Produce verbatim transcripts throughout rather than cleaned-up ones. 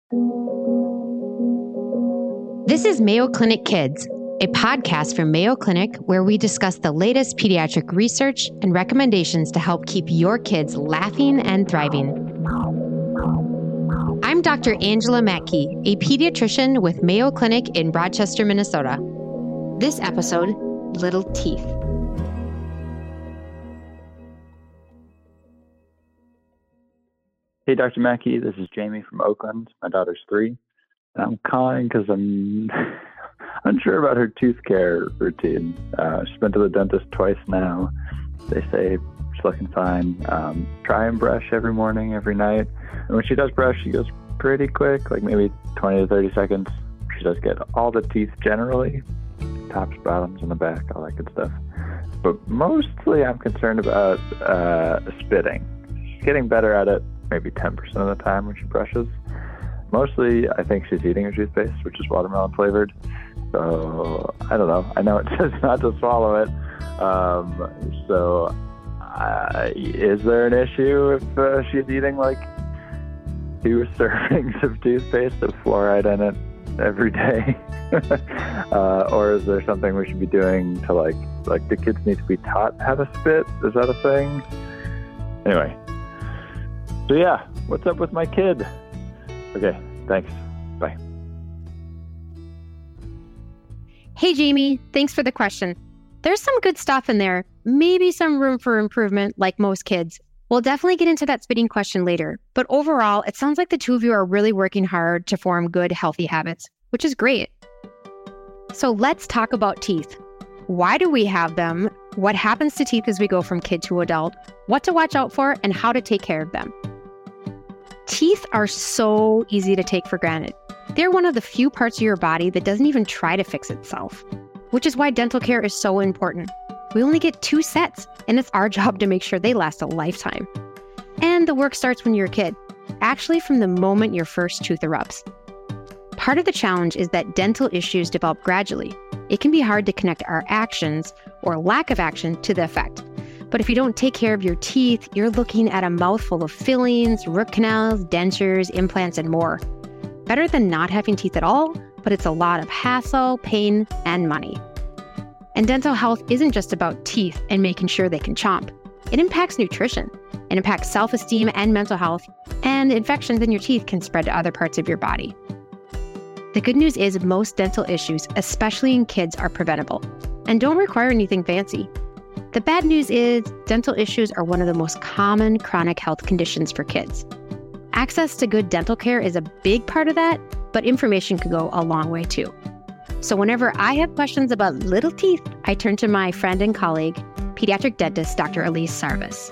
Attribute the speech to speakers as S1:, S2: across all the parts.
S1: This is Mayo Clinic Kids, a podcast from Mayo Clinic where we discuss the latest pediatric research and recommendations to help keep your kids laughing and thriving. I'm Doctor Angela Mackey, a pediatrician with Mayo Clinic in Rochester, Minnesota. This episode, Little Teeth.
S2: Hey, Doctor Mackey, this is Jamie from Oakland. My daughter's three. And I'm calling because I'm unsure about her tooth care routine. Uh, she's been to the dentist twice now. They say she's looking fine. Um, try and brush every morning, every night. And when she does brush, she goes pretty quick, like maybe twenty to thirty seconds. She does get all the teeth generally, tops, bottoms, and the back, all that good stuff. But mostly I'm concerned about uh, spitting. She's getting better at it maybe ten percent of the time when she brushes. Mostly, I think she's eating her toothpaste, which is watermelon flavored. So, I don't know. I know it says not to swallow it. Um, so, uh, is there an issue if uh, she's eating like two servings of toothpaste with fluoride in it every day? uh, or is there something we should be doing to like, like the kids need to be taught how to spit? Is that a thing? Anyway. So yeah, what's up with my kid? Okay, thanks. Bye.
S1: Hey, Jamie, thanks for the question. There's some good stuff in there, maybe some room for improvement like most kids. We'll definitely get into that spitting question later, but overall, it sounds like the two of you are really working hard to form good, healthy habits, which is great. So let's talk about teeth. Why do we have them? What happens to teeth as we go from kid to adult? What to watch out for and how to take care of them. Teeth are so easy to take for granted. They're one of the few parts of your body that doesn't even try to fix itself, which is why dental care is so important. We only get two sets, and it's our job to make sure they last a lifetime. And the work starts when you're a kid, actually from the moment your first tooth erupts. Part of the challenge is that dental issues develop gradually. It can be hard to connect our actions, or lack of action, to the effect. But if you don't take care of your teeth, you're looking at a mouthful of fillings, root canals, dentures, implants, and more. Better than not having teeth at all, but it's a lot of hassle, pain, and money. And dental health isn't just about teeth and making sure they can chomp. It impacts nutrition. It impacts self-esteem and mental health, and infections in your teeth can spread to other parts of your body. The good news is most dental issues, especially in kids, are preventable and don't require anything fancy. The bad news is dental issues are one of the most common chronic health conditions for kids. Access to good dental care is a big part of that, but information can go a long way too. So whenever I have questions about little teeth, I turn to my friend and colleague, pediatric dentist, Doctor Elise Sarvis.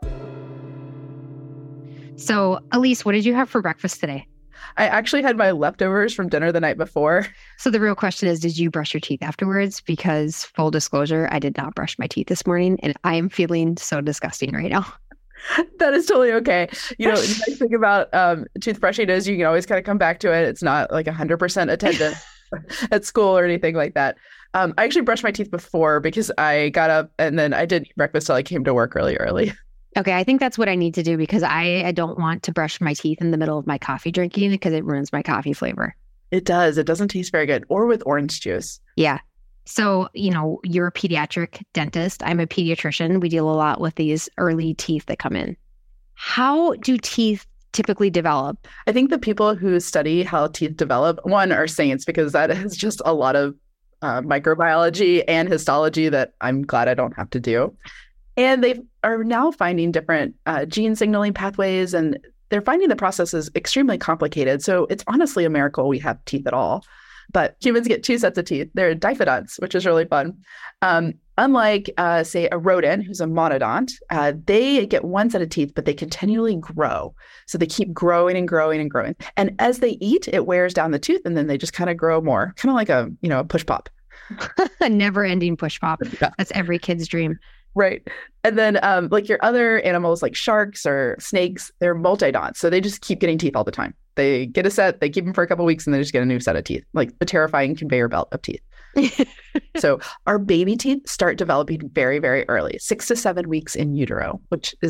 S1: So Elise, what did you have for breakfast today?
S3: I actually had my leftovers from dinner the night before.
S1: So the real question is, did you brush your teeth afterwards? Because full disclosure, I did not brush my teeth this morning and I am feeling so disgusting right now.
S3: That is totally okay. You know, the nice thing about um, toothbrushing is you can always kind of come back to it. It's not like one hundred percent attendance at school or anything like that. Um, I actually brushed my teeth before because I got up and then I didn't eat breakfast till I came to work really early.
S1: Okay, I think that's what I need to do because I, I don't want to brush my teeth in the middle of my coffee drinking because it ruins my coffee flavor.
S3: It does. It doesn't taste very good. Or with orange juice.
S1: Yeah. So, you know, you're a pediatric dentist. I'm a pediatrician. We deal a lot with these early teeth that come in. How do teeth typically develop?
S3: I think the people who study how teeth develop, one, are saints because that is just a lot of uh, microbiology and histology that I'm glad I don't have to do. And they are now finding different uh, gene signaling pathways, and they're finding the process is extremely complicated. So it's honestly a miracle we have teeth at all. But humans get two sets of teeth. They're diffidonts, which is really fun. Um, unlike, uh, say, a rodent who's a monodont, uh, they get one set of teeth, but they continually grow. So they keep growing and growing and growing. And as they eat, it wears down the tooth, and then they just kind of grow more, kind of like a, you know, a push pop.
S1: A never-ending push pop. Yeah. That's every kid's dream.
S3: Right. And then um, like your other animals like sharks or snakes, they're multidonts. So they just keep getting teeth all the time. They get a set, they keep them for a couple of weeks, and they just get a new set of teeth, like the terrifying conveyor belt of teeth. So our baby teeth start developing very, very early, six to seven weeks in utero, which is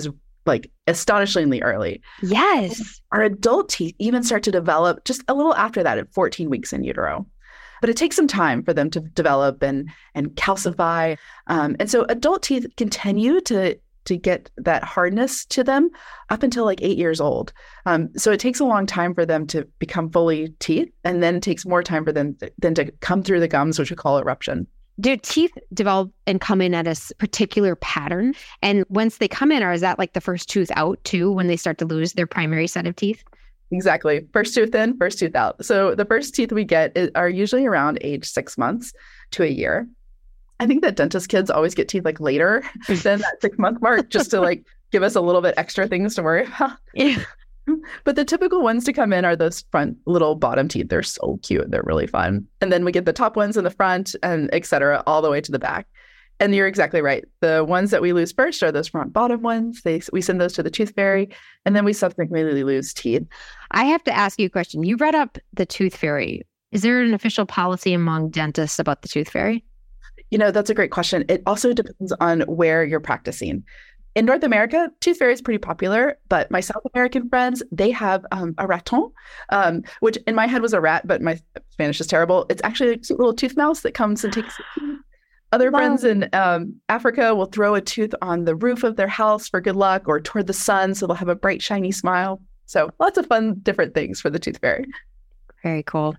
S3: like astonishingly early.
S1: Yes.
S3: Our adult teeth even start to develop just a little after that at fourteen weeks in utero. But it takes some time for them to develop and and calcify. Um, and so adult teeth continue to to get that hardness to them up until like eight years old. Um, so it takes a long time for them to become fully teeth, and then it takes more time for them th- than to come through the gums, which we call eruption.
S1: Do teeth develop and come in at a s- particular pattern? And once they come in, or is that like the first tooth out too, when they start to lose their primary set of teeth?
S3: Exactly. First tooth in, first tooth out. So the first teeth we get is, are usually around age six months to a year. I think that dentist kids always get teeth like later than that six month mark, just to like give us a little bit extra things to worry about.
S1: Yeah.
S3: But the typical ones to come in are those front little bottom teeth. They're so cute. They're really fun. And then we get the top ones in the front and et cetera, all the way to the back. And you're exactly right. The ones that we lose first are those front bottom ones. They we send those to the tooth fairy, and then we subsequently lose teeth.
S1: I have to ask you a question. You brought up the tooth fairy. Is there an official policy among dentists about the tooth fairy?
S3: You know, that's a great question. It also depends on where you're practicing. In North America, tooth fairy is pretty popular, but my South American friends, they have um, a raton, um, which in my head was a rat, but my Spanish is terrible. It's actually a cute little tooth mouse that comes and takes. Other wow. friends in um, Africa will throw a tooth on the roof of their house for good luck, or toward the sun, so they'll have a bright, shiny smile. So lots of fun, different things for the tooth fairy.
S1: Very cool.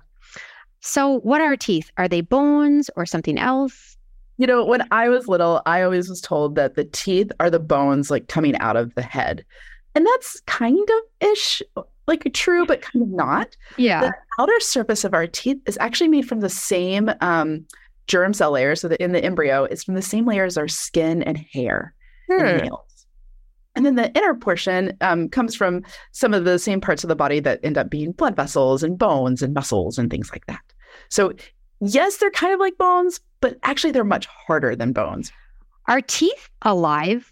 S1: So what are teeth? Are they bones or something else?
S3: You know, when I was little, I always was told that the teeth are the bones like coming out of the head. And that's kind of ish, like true, but kind of not.
S1: Yeah.
S3: The outer surface of our teeth is actually made from the same um, germ cell layers. So that in the embryo, it's from the same layer as our skin and hair hmm. and nails. And then the inner portion um, comes from some of the same parts of the body that end up being blood vessels and bones and muscles and things like that. So yes, they're kind of like bones, but actually they're much harder than bones.
S1: Are teeth alive?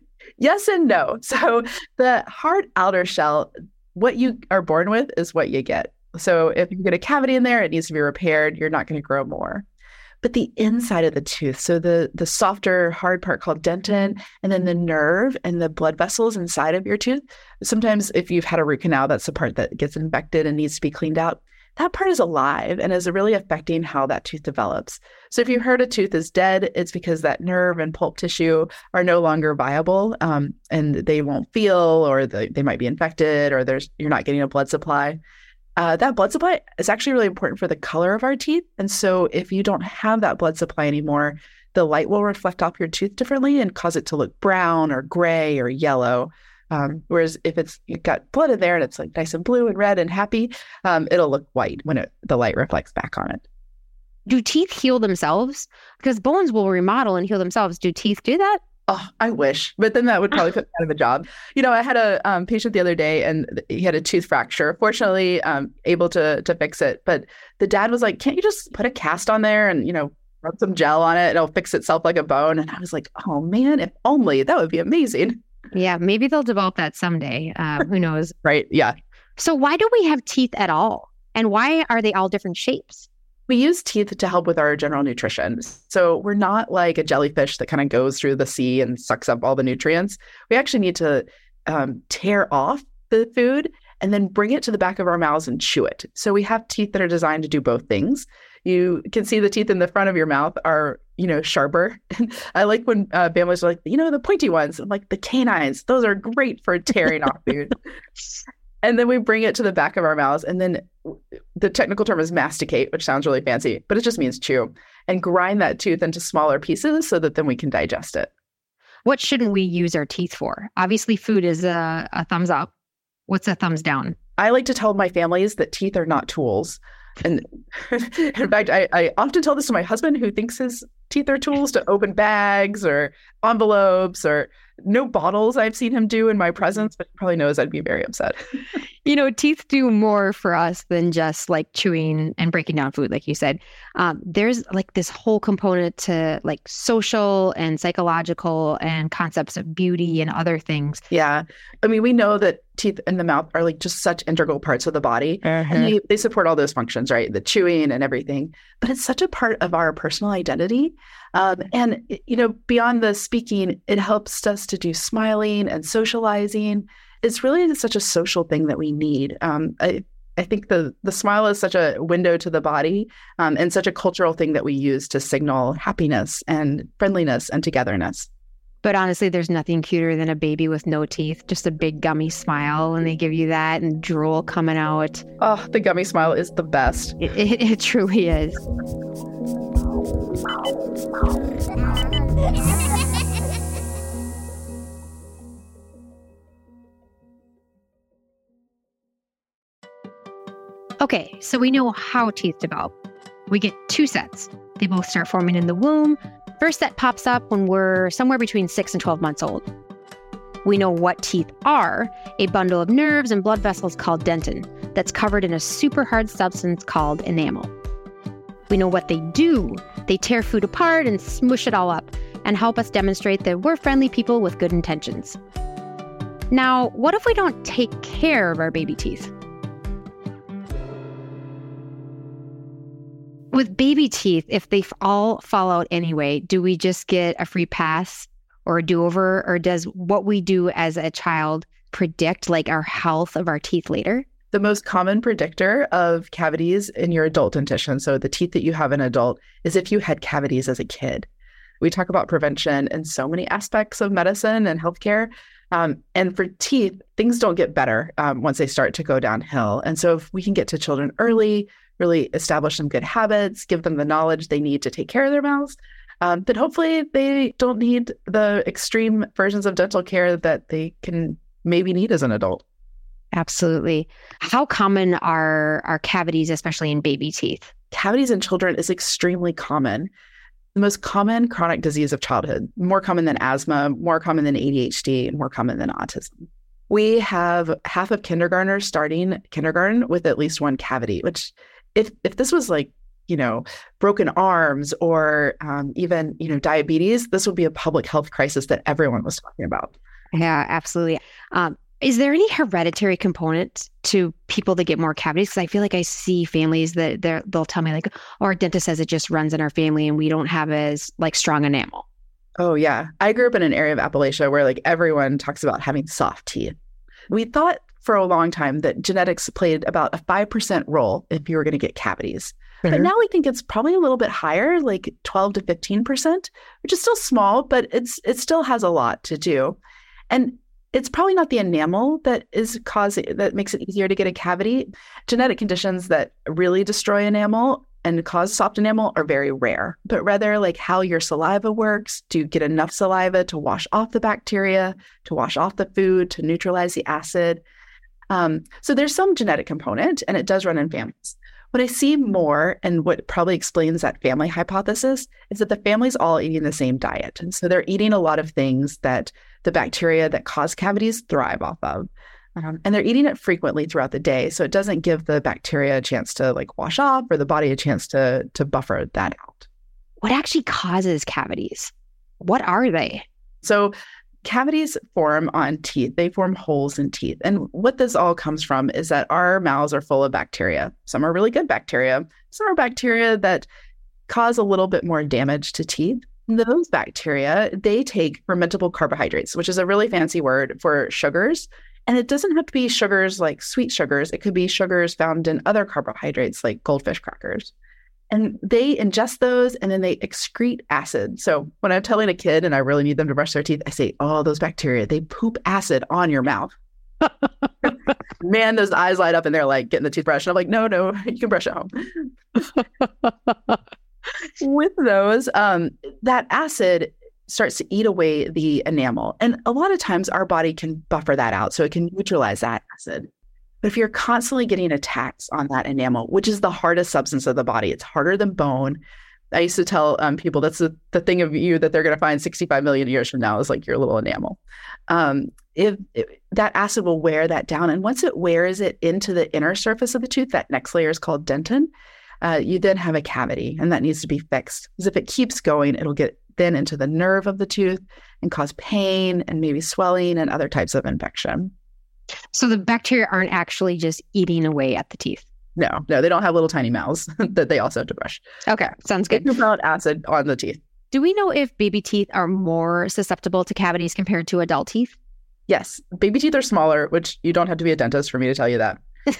S3: Yes and no. So the hard outer shell, what you are born with is what you get. So if you get a cavity in there, it needs to be repaired. You're not going to grow more. But the inside of the tooth, so the, the softer, hard part called dentin, and then the nerve and the blood vessels inside of your tooth, sometimes if you've had a root canal, that's the part that gets infected and needs to be cleaned out. That part is alive and is really affecting how that tooth develops. So if you heard a tooth is dead, it's because that nerve and pulp tissue are no longer viable, um, and they won't feel, or the, they might be infected, or there's you're not getting a blood supply. Uh, that blood supply is actually really important for the color of our teeth. And so if you don't have that blood supply anymore, the light will reflect off your tooth differently and cause it to look brown or gray or yellow. Um, whereas if it's you've got blood in there and it's like nice and blue and red and happy, um, it'll look white when it, the light reflects back on it.
S1: Do teeth heal themselves? Because bones will remodel and heal themselves. Do teeth do that?
S3: Oh, I wish, but then that would probably put me out of a job. You know, I had a um, patient the other day and he had a tooth fracture, fortunately um, able to to fix it. But the dad was like, can't you just put a cast on there and, you know, rub some gel on it? It'll fix itself like a bone. And I was like, oh man, if only, that would be amazing.
S1: Yeah, maybe they'll develop that someday. Uh, who knows?
S3: Right. Yeah.
S1: So why do we have teeth at all? And why are they all different shapes?
S3: We use teeth to help with our general nutrition. So we're not like a jellyfish that kind of goes through the sea and sucks up all the nutrients. We actually need to um, tear off the food and then bring it to the back of our mouths and chew it. So we have teeth that are designed to do both things. You can see the teeth in the front of your mouth are, you know, sharper. I like when uh, families are like, you know, the pointy ones, I'm like the canines, those are great for tearing off food. And then we bring it to the back of our mouths. And then the technical term is masticate, which sounds really fancy, but it just means chew, and grind that tooth into smaller pieces so that then we can digest it.
S1: What shouldn't we use our teeth for? Obviously, food is a, a thumbs up. What's a thumbs down?
S3: I like to tell my families that teeth are not tools. And in fact, I, I often tell this to my husband, who thinks his teeth are tools to open bags or envelopes or no bottles I've seen him do in my presence, but he probably knows I'd be very upset.
S1: You know, teeth do more for us than just like chewing and breaking down food, like you said. Um, there's like this whole component to like social and psychological and concepts of beauty and other things.
S3: Yeah. I mean, we know that teeth in the mouth are like just such integral parts of the body. Uh-huh. And they, they support all those functions, right? The chewing and everything. But it's such a part of our personal identity. Um, and, you know, beyond the speaking, it helps us to do smiling and socializing. It's really such a social thing that we need. Um, I, I think the the smile is such a window to the body um, and such a cultural thing that we use to signal happiness and friendliness and togetherness.
S1: But honestly, there's nothing cuter than a baby with no teeth, just a big gummy smile, and they give you that and drool coming out.
S3: Oh, the gummy smile is the best.
S1: It, it, it truly is. Okay, so we know how teeth develop. We get two sets. They both start forming in the womb. First set pops up when we're somewhere between six and twelve months old. We know what teeth are, a bundle of nerves and blood vessels called dentin that's covered in a super hard substance called enamel. We know what they do. They tear food apart and smush it all up and help us demonstrate that we're friendly people with good intentions. Now, what if we don't take care of our baby teeth? With baby teeth, if they all fall out anyway, do we just get a free pass or a do-over? Or does what we do as a child predict like our health of our teeth later?
S3: The most common predictor of cavities in your adult dentition, so the teeth that you have in adult, is if you had cavities as a kid. We talk about prevention in so many aspects of medicine and healthcare. Um, and for teeth, things don't get better um, once they start to go downhill. And so if we can get to children early, really establish some good habits, give them the knowledge they need to take care of their mouths, um, then hopefully they don't need the extreme versions of dental care that they can maybe need as an adult.
S1: Absolutely. How common are, are cavities, especially in baby teeth?
S3: Cavities in children is extremely common. The most common chronic disease of childhood, more common than asthma, more common than A D H D, more common than autism. We have half of kindergartners starting kindergarten with at least one cavity, which if if this was like, you know, broken arms or um, even, you know, diabetes, this would be a public health crisis that everyone was talking about.
S1: Yeah, absolutely. Um, is there any hereditary component to people that get more cavities? Because I feel like I see families that they'll tell me like, oh, our dentist says it just runs in our family and we don't have as like strong enamel.
S3: Oh, yeah. I grew up in an area of Appalachia where like everyone talks about having soft teeth. We thought for a long time that genetics played about a five percent role if you were going to get cavities. Mm-hmm. But now we think it's probably a little bit higher, like twelve to fifteen percent, which is still small, but it's it still has a lot to do. And it's probably not the enamel that is causing that makes it easier to get a cavity. Genetic conditions that really destroy enamel and cause soft enamel are very rare, but rather like how your saliva works. Do you get enough saliva to wash off the bacteria, to wash off the food, to neutralize the acid? Um, so there's some genetic component, and it does run in families. What I see more, and what probably explains that family hypothesis, is that the family's all eating the same diet. And so they're eating a lot of things that the bacteria that cause cavities thrive off of. Um, and they're eating it frequently throughout the day. So it doesn't give the bacteria a chance to like wash off or the body a chance to, to buffer that out.
S1: What actually causes cavities? What are they?
S3: So cavities form on teeth. They form holes in teeth. And what this all comes from is that our mouths are full of bacteria. Some are really good bacteria. Some are bacteria that cause a little bit more damage to teeth. And those bacteria, they take fermentable carbohydrates, which is a really fancy word for sugars. And it doesn't have to be sugars like sweet sugars. It could be sugars found in other carbohydrates like goldfish crackers. And they ingest those and then they excrete acid. So when I'm telling a kid and I really need them to brush their teeth, I say, oh, those bacteria, they poop acid on your mouth. Man, those eyes light up and they're like getting the toothbrush. And I'm like, no, no, you can brush at home. With those, um, that acid starts to eat away the enamel. And a lot of times our body can buffer that out so it can neutralize that acid. But if you're constantly getting attacks on that enamel, which is the hardest substance of the body, it's harder than bone. I used to tell um, people that's the, the thing of you that they're going to find sixty-five million years from now is like your little enamel. Um, if, if that acid will wear that down, and once it wears it into the inner surface of the tooth, that next layer is called dentin. Uh, you then have a cavity, and that needs to be fixed. Because if it keeps going, it'll get then into the nerve of the tooth and cause pain and maybe swelling and other types of infection.
S1: So the bacteria aren't actually just eating away at the teeth?
S3: No, no, they don't have little tiny mouths that they also have to brush.
S1: Okay, sounds good.
S3: They poop out acid on the teeth.
S1: Do we know if baby teeth are more susceptible to cavities compared to adult teeth?
S3: Yes. Baby teeth are smaller, which you don't have to be a dentist for me to tell you that.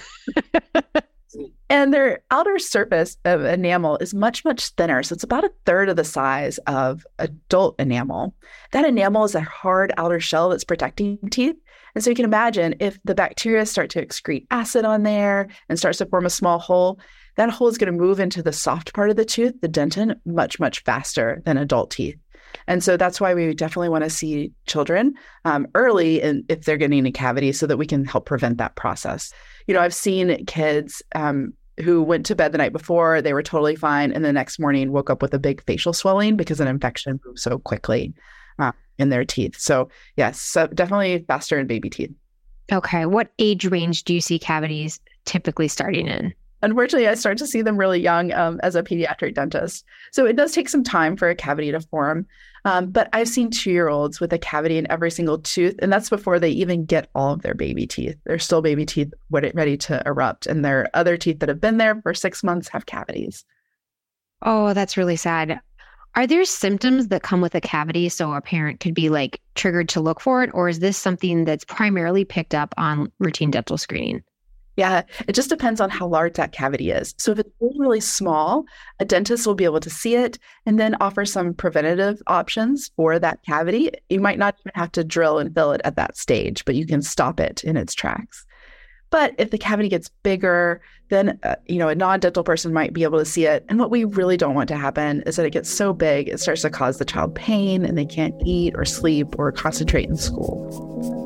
S3: And their outer surface of enamel is much, much thinner. So it's about a third of the size of adult enamel. That enamel is a hard outer shell that's protecting teeth. And so you can imagine if the bacteria start to excrete acid on there and starts to form a small hole, that hole is going to move into the soft part of the tooth, the dentin, much, much faster than adult teeth. And so that's why we definitely want to see children um, early in, if they're getting a cavity so that we can help prevent that process. You know, I've seen kids um, who went to bed the night before, they were totally fine, and the next morning woke up with a big facial swelling because an infection moved so quickly uh, in their teeth. So yes, so definitely faster in baby teeth.
S1: Okay. What age range do you see cavities typically starting in?
S3: Unfortunately, I start to see them really young um, as a pediatric dentist. So it does take some time for a cavity to form. Um, but I've seen two-year-olds with a cavity in every single tooth, and that's before they even get all of their baby teeth. They're still baby teeth ready to erupt, and their other teeth that have been there for six months have cavities.
S1: Oh, that's really sad. Are there symptoms that come with a cavity so a parent could be like triggered to look for it, or is this something that's primarily picked up on routine dental screening?
S3: Yeah, it just depends on how large that cavity is. So if it's really, really small, a dentist will be able to see it and then offer some preventative options for that cavity. You might not even have to drill and fill it at that stage, but you can stop it in its tracks. But if the cavity gets bigger, then uh, you know, a non-dental person might be able to see it. And what we really don't want to happen is that it gets so big, it starts to cause the child pain and they can't eat or sleep or concentrate in school.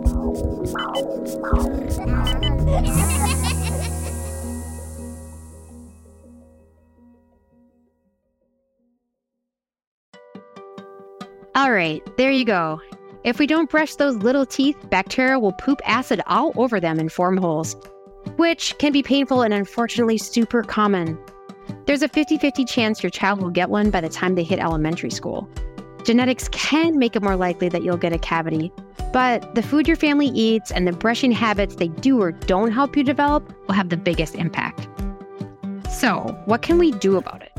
S1: All right, there you go. If we don't brush those little teeth, bacteria will poop acid all over them and form holes, which can be painful and unfortunately super common. There's a fifty-fifty chance your child will get one by the time they hit elementary school. Genetics can make it more likely that you'll get a cavity, but the food your family eats and the brushing habits they do or don't help you develop will have the biggest impact. So, what can we do about it?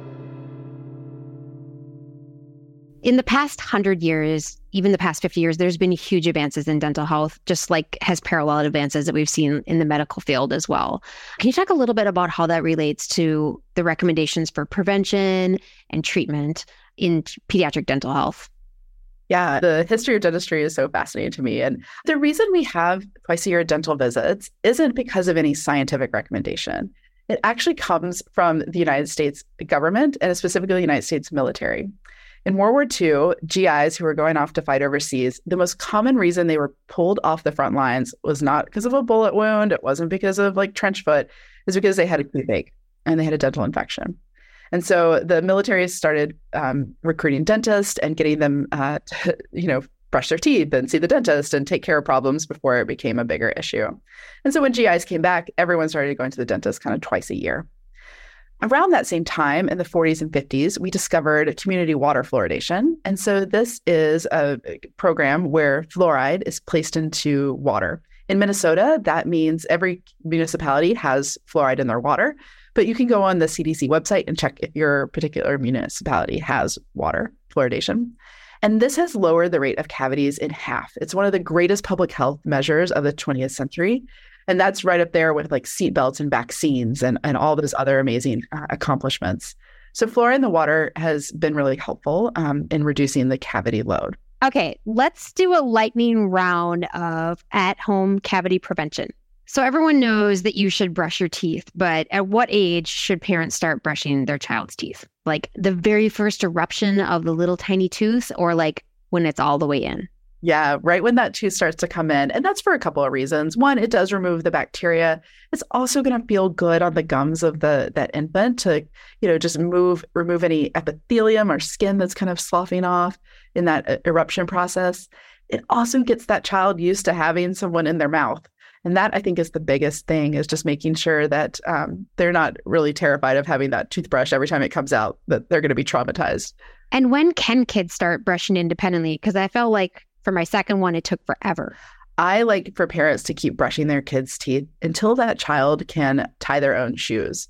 S1: In the past hundred years, even the past fifty years, there's been huge advances in dental health, just like has parallel advances that we've seen in the medical field as well. Can you talk a little bit about how that relates to the recommendations for prevention and treatment in pediatric dental health?
S3: Yeah, the history of dentistry is so fascinating to me. And the reason we have twice a year dental visits isn't because of any scientific recommendation. It actually comes from the United States government and specifically the United States military. In World War Two, G Is who were going off to fight overseas, the most common reason they were pulled off the front lines was not because of a bullet wound. It wasn't because of like trench foot. It was because they had a toothache and they had a dental infection. And so the military started um, recruiting dentists and getting them uh, to, you know, brush their teeth and see the dentist and take care of problems before it became a bigger issue. And so when G Is came back, everyone started going to the dentist kind of twice a year. Around that same time, in the forties and fifties, we discovered community water fluoridation. And so this is a program where fluoride is placed into water. In Minnesota, that means every municipality has fluoride in their water, but you can go on the C D C website and check if your particular municipality has water fluoridation. And this has lowered the rate of cavities in half. It's one of the greatest public health measures of the twentieth century. And that's right up there with like seatbelts and vaccines and, and all those other amazing uh, accomplishments. So fluoride in the water has been really helpful um, in reducing the cavity load.
S1: Okay, let's do a lightning round of at-home cavity prevention. So everyone knows that you should brush your teeth, but at what age should parents start brushing their child's teeth? Like the very first eruption of the little tiny tooth, or like when it's all the way in?
S3: Yeah, right when that tooth starts to come in. And that's for a couple of reasons. One, it does remove the bacteria. It's also going to feel good on the gums of the that infant to, you know, just move, remove any epithelium or skin that's kind of sloughing off in that eruption process. It also gets that child used to having someone in their mouth. And that, I think, is the biggest thing, is just making sure that um, they're not really terrified of having that toothbrush every time it comes out, that they're going to be traumatized.
S1: And when can kids start brushing independently? Because I felt like for my second one, it took forever.
S3: I like for parents to keep brushing their kids' teeth until that child can tie their own shoes.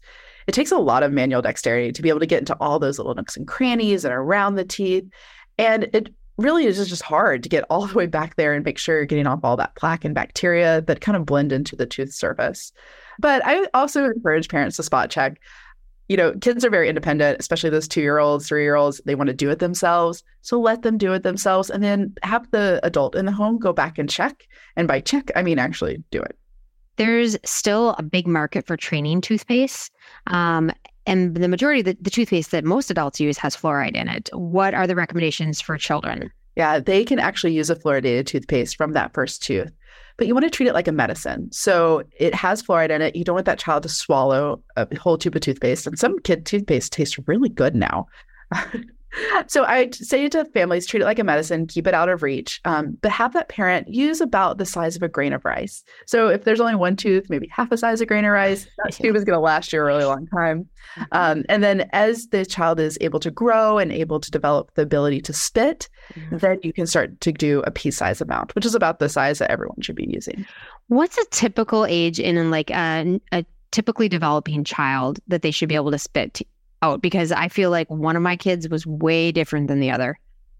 S3: It takes a lot of manual dexterity to be able to get into all those little nooks and crannies and around the teeth. And it really is just hard to get all the way back there and make sure you're getting off all that plaque and bacteria that kind of blend into the tooth surface. But I also encourage parents to spot check. You know, kids are very independent, especially those two-year-olds, three-year-olds. They want to do it themselves. So let them do it themselves and then have the adult in the home go back and check. And by check, I mean actually do it.
S1: There's still a big market for training toothpaste. Um, and the majority of the, the toothpaste that most adults use has fluoride in it. What are the recommendations for children?
S3: Yeah, they can actually use a fluoridated toothpaste from that first tooth. But you want to treat it like a medicine. So it has fluoride in it. You don't want that child to swallow a whole tube of toothpaste. And some kid toothpaste tastes really good now. So I say to families, treat it like a medicine, keep it out of reach, um, but have that parent use about the size of a grain of rice. So if there's only one tooth, maybe half the size of a grain of rice, that tube is going to last you a really long time. Um, and then as the child is able to grow and able to develop the ability to spit, mm-hmm. then you can start to do a pea-size amount, which is about the size that everyone should be using.
S1: What's a typical age in like a, a typically developing child that they should be able to spit out? Because I feel like one of my kids was way different than the other.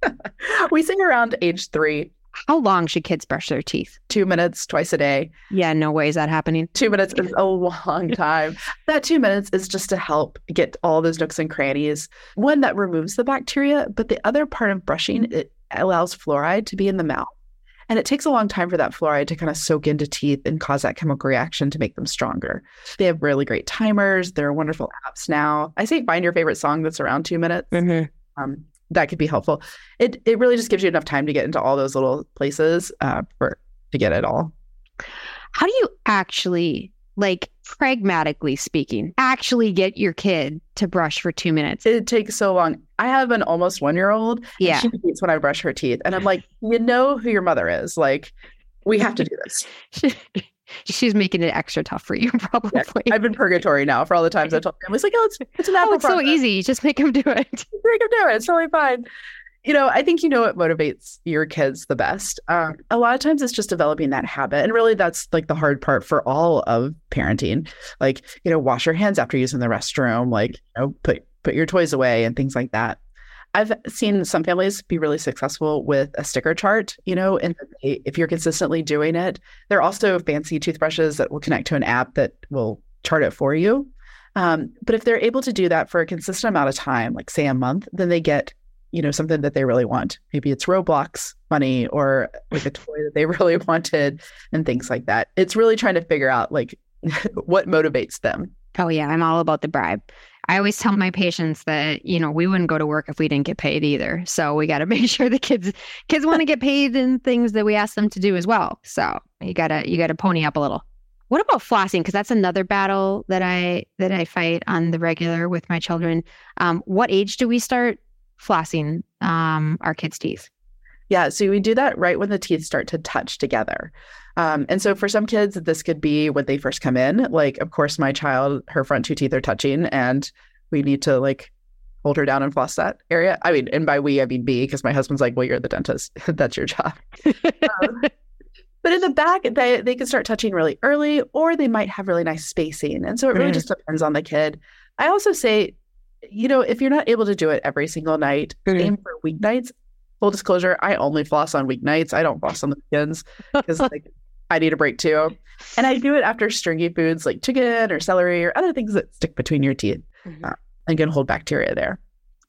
S3: We say around age three.
S1: How long should kids brush their teeth?
S3: Two minutes, twice a day.
S1: Yeah, no way is that happening.
S3: Two minutes is a long time. That two minutes is just to help get all those nooks and crannies. One, that removes the bacteria, but the other part of brushing, it allows fluoride to be in the mouth. And it takes a long time for that fluoride to kind of soak into teeth and cause that chemical reaction to make them stronger. They have really great timers. There are wonderful apps now. I say find your favorite song that's around two minutes. Mm-hmm. Um, that could be helpful. It it really just gives you enough time to get into all those little places uh, for to get it all.
S1: How do you actually, like pragmatically speaking, actually get your kid to brush for two minutes?
S3: It takes so long. I have an almost one-year-old.
S1: Yeah.
S3: And she hates when I brush her teeth. And I'm like, you know who your mother is. Like, we have to do this.
S1: She's making it extra tough for you, probably.
S3: Yeah. I've been purgatory now for all the times I told families, like, oh, it's, it's an apple.
S1: Oh, it's process. So easy. Just make them do it.
S3: Make them do it. It's totally fine. You know, I think you know what motivates your kids the best. Um, a lot of times it's just developing that habit. And really that's like the hard part for all of parenting. Like, you know, wash your hands after using the restroom, like, you know, put, put your toys away and things like that. I've seen some families be really successful with a sticker chart, you know, and they, if you're consistently doing it, there are also fancy toothbrushes that will connect to an app that will chart it for you. Um, but if they're able to do that for a consistent amount of time, like say a month, then they get you know, something that they really want. Maybe it's Roblox money or like a toy that they really wanted and things like that. It's really trying to figure out like what motivates them.
S1: Oh yeah, I'm all about the bribe. I always tell my patients that, you know, we wouldn't go to work if we didn't get paid either. So we got to make sure the kids kids want to get paid in things that we ask them to do as well. So you gotta you gotta pony up a little. What about flossing? Because that's another battle that I that I fight on the regular with my children. Um, what age do we start flossing um, our kids' teeth?
S3: Yeah, so we do that right when the teeth start to touch together. Um, and so for some kids, this could be when they first come in. Like, of course, my child, her front two teeth are touching and we need to like hold her down and floss that area. I mean, and by we, I mean me, because my husband's like, well, you're the dentist. That's your job. um, but in the back, they, they can start touching really early, or they might have really nice spacing. And so it really mm-hmm. just depends on the kid. I also say, you know, if you're not able to do it every single night, mm-hmm. aim for weeknights. Full disclosure, I only floss on weeknights. I don't floss on the weekends because like I need a break too. And I do it after stringy foods like chicken or celery or other things that stick between your teeth mm-hmm. uh, and can hold bacteria there.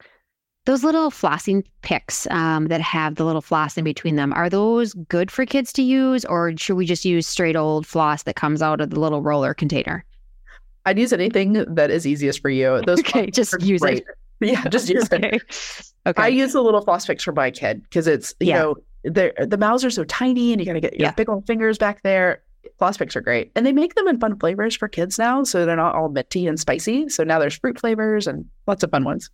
S1: Those little flossing picks um, that have the little floss in between them, are those good for kids to use, or should we just use straight old floss that comes out of the little roller container?
S3: I'd use anything that is easiest for you. Those
S1: okay, just use great. it.
S3: Yeah, just use okay. it. Okay. I use the little floss picks for my kid because it's, you yeah. know, the mouths are so tiny and you got to get your yeah. big old fingers back there. Floss picks are great. And they make them in fun flavors for kids now. So they're not all minty and spicy. So now there's fruit flavors and lots of fun ones.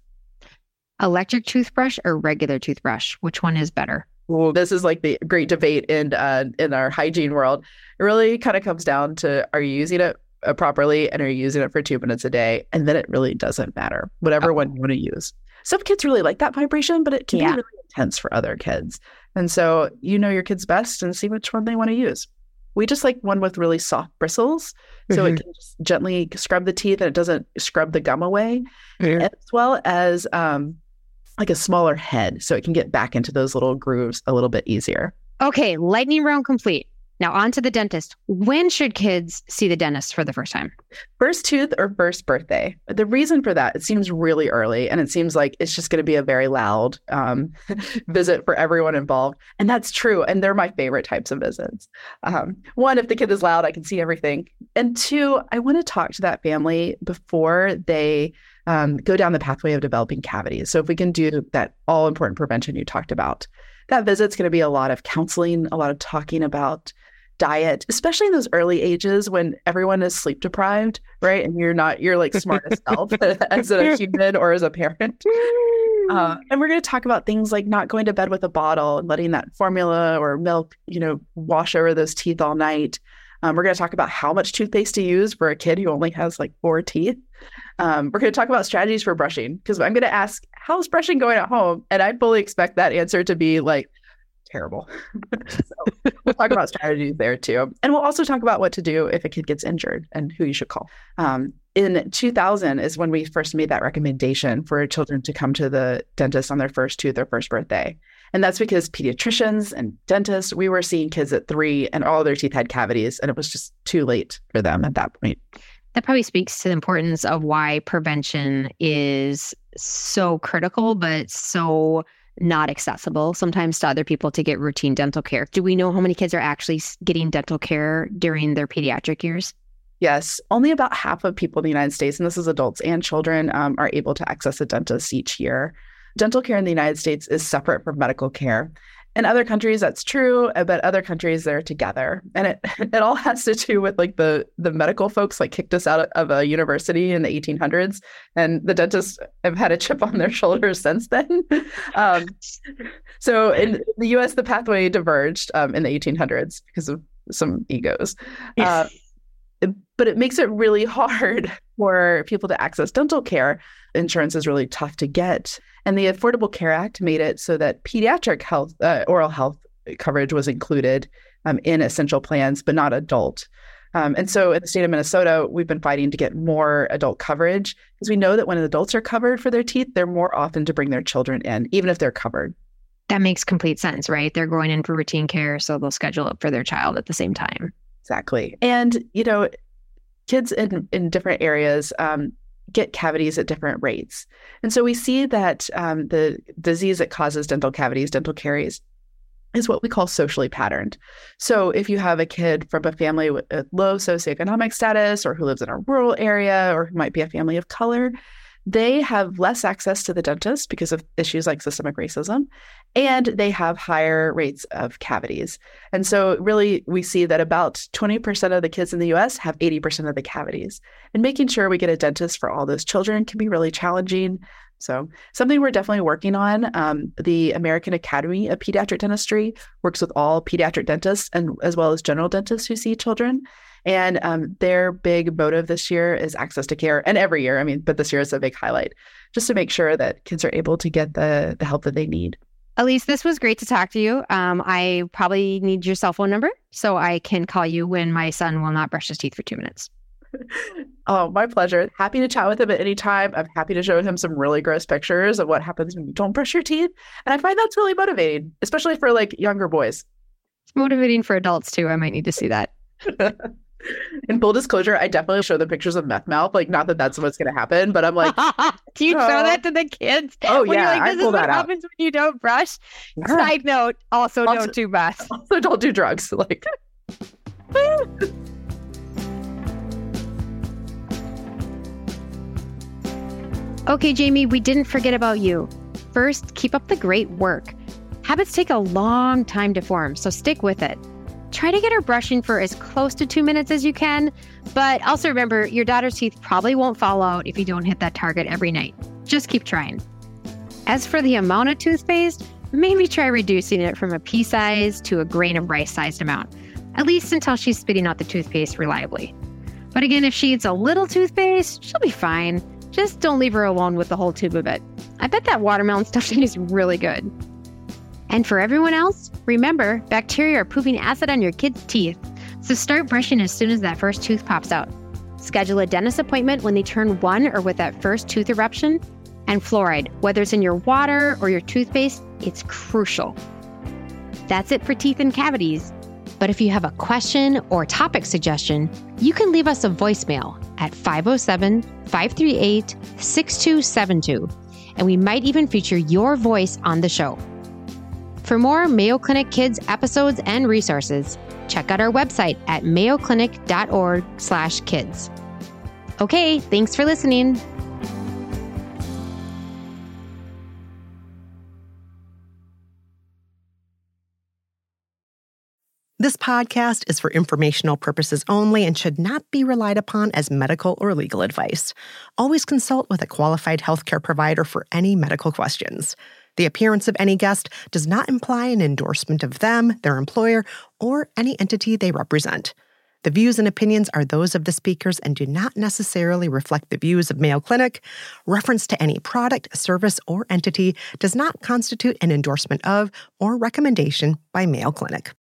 S1: Electric toothbrush or regular toothbrush? Which one is better?
S3: Well, this is like the great debate in uh, in our hygiene world. It really kind of comes down to, are you using it uh, properly and are you using it for two minutes a day? And then it really doesn't matter, whatever oh. one you want to use. Some kids really like that vibration, but it can yeah. be really intense for other kids. And so you know your kids best and see which one they want to use. We just like one with really soft bristles, so mm-hmm. it can just gently scrub the teeth and it doesn't scrub the gum away, yeah. as well as um, like a smaller head, so it can get back into those little grooves a little bit easier.
S1: Okay, lightning round complete. Now on to the dentist. When should kids see the dentist for the first time?
S3: First tooth or first birthday. The reason for that, it seems really early, and it seems like it's just going to be a very loud um, visit for everyone involved. And that's true. And they're my favorite types of visits. Um, one, if the kid is loud, I can see everything. And two, I want to talk to that family before they um, go down the pathway of developing cavities. So if we can do that all important prevention you talked about, that visit's going to be a lot of counseling, a lot of talking about diet, especially in those early ages when everyone is sleep deprived, right? And you're not, you're like smart as self as a human or as a parent. Uh, and we're going to talk about things like not going to bed with a bottle and letting that formula or milk, you know, wash over those teeth all night. Um, we're going to talk about how much toothpaste to use for a kid who only has like four teeth. Um, we're going to talk about strategies for brushing, because I'm going to ask, how's brushing going at home? And I fully expect that answer to be like, terrible. So we'll talk about strategies there too. And we'll also talk about what to do if a kid gets injured and who you should call. Um, in two thousand is when we first made that recommendation for children to come to the dentist on their first tooth or first birthday. And that's because pediatricians and dentists, we were seeing kids at three and all their teeth had cavities, and it was just too late for them at that point.
S1: That probably speaks to the importance of why prevention is so critical, but so not accessible sometimes to other people to get routine dental care. Do we know how many kids are actually getting dental care during their pediatric years?
S3: Yes, only about half of people in the United States, and this is adults and children, um, are able to access a dentist each year. Dental care in the United States is separate from medical care. In other countries, that's true, but other countries, they're together. And it it all has to do with like the, the medical folks like kicked us out of a university in the eighteen hundreds, and the dentists have had a chip on their shoulders since then. Um, so in the U S, the pathway diverged um, in the eighteen hundreds because of some egos. Uh, but it makes it really hard for people to access dental care. Insurance is really tough to get. And the Affordable Care Act made it so that pediatric health, uh, oral health coverage was included um, in essential plans, but not adult. Um, and so in the state of Minnesota, we've been fighting to get more adult coverage, because we know that when adults are covered for their teeth, they're more often to bring their children in, even if they're covered.
S1: That makes complete sense, right? They're going in for routine care, so they'll schedule it for their child at the same time.
S3: Exactly. And, you know, kids in, in different areas um, get cavities at different rates. And so we see that um, the disease that causes dental cavities, dental caries, is what we call socially patterned. So if you have a kid from a family with a low socioeconomic status, or who lives in a rural area, or who might be a family of color, they have less access to the dentist because of issues like systemic racism, and they have higher rates of cavities. And so really, we see that about twenty percent of the kids in the U S have eighty percent of the cavities. And making sure we get a dentist for all those children can be really challenging. So something we're definitely working on. Um, the American Academy of Pediatric Dentistry works with all pediatric dentists, and as well as general dentists who see children. And um, their big motive this year is access to care, and every year, I mean, but this year is a big highlight, just to make sure that kids are able to get the, the help that they need.
S1: Elise, this was great to talk to you. Um, I probably need your cell phone number so I can call you when my son will not brush his teeth for two minutes.
S3: Oh, my pleasure. Happy to chat with him at any time. I'm happy to show him some really gross pictures of what happens when you don't brush your teeth. And I find that's really motivating, especially for like younger boys.
S1: It's motivating for adults too. I might need to see that.
S3: In full disclosure, I definitely show them pictures of meth mouth. Like, not that that's what's going to happen, but I'm like,
S1: do you
S3: oh.
S1: show that to the kids?
S3: Oh, yeah.
S1: Like, this
S3: I pull
S1: is what
S3: that out.
S1: happens when you don't brush.
S3: Yeah.
S1: Side note, also,
S3: Also-
S1: don't do meth.
S3: Also, don't do drugs. Like,
S1: Okay, Jamie, we didn't forget about you. First, keep up the great work. Habits take a long time to form, so stick with it. Try to get her brushing for as close to two minutes as you can, but also remember, your daughter's teeth probably won't fall out if you don't hit that target every night. Just keep trying. As for the amount of toothpaste, maybe try reducing it from a pea size to a grain of rice sized amount, at least until she's spitting out the toothpaste reliably. But again, if she eats a little toothpaste, she'll be fine. Just don't leave her alone with the whole tube of it. I bet that watermelon stuff is really good. And for everyone else, remember, bacteria are pooping acid on your kids' teeth. So start brushing as soon as that first tooth pops out. Schedule a dentist appointment when they turn one or with that first tooth eruption. And fluoride, whether it's in your water or your toothpaste, it's crucial. That's it for teeth and cavities. But if you have a question or topic suggestion, you can leave us a voicemail at five oh seven, five three eight, six two seven two, and we might even feature your voice on the show. For more Mayo Clinic Kids episodes and resources, check out our website at mayoclinic.org slash kids. Okay, thanks for listening.
S4: This podcast is for informational purposes only and should not be relied upon as medical or legal advice. Always consult with a qualified healthcare provider for any medical questions. The appearance of any guest does not imply an endorsement of them, their employer, or any entity they represent. The views and opinions are those of the speakers and do not necessarily reflect the views of Mayo Clinic. Reference to any product, service, or entity does not constitute an endorsement of or recommendation by Mayo Clinic.